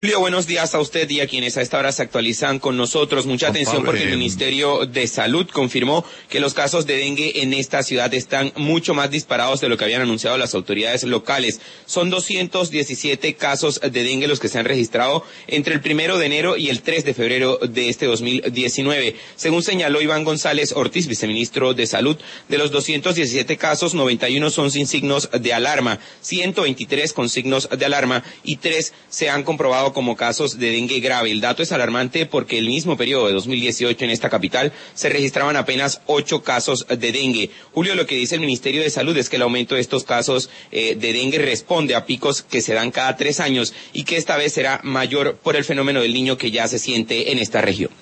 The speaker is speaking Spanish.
Julio, buenos días a usted y a quienes a esta hora se actualizan con nosotros. Mucha atención porque el Ministerio de Salud confirmó que los casos de dengue en esta ciudad están mucho más disparados de lo que habían anunciado las autoridades locales. Son 217 casos de dengue los que se han registrado entre el 1 de enero y el 3 de febrero de este 2019. Según señaló Iván González Ortiz, viceministro de Salud, de los 217 casos, 91 son sin signos de alarma, 123 con signos de alarma y 3 se han comprobado como casos de dengue grave. El dato es alarmante porque el mismo periodo de 2018 en esta capital se registraban apenas 8 casos de dengue. Julio, lo que dice el Ministerio de Salud es que el aumento de estos casos de dengue responde a picos que se dan cada 3 años y que esta vez será mayor por el fenómeno del Niño que ya se siente en esta región.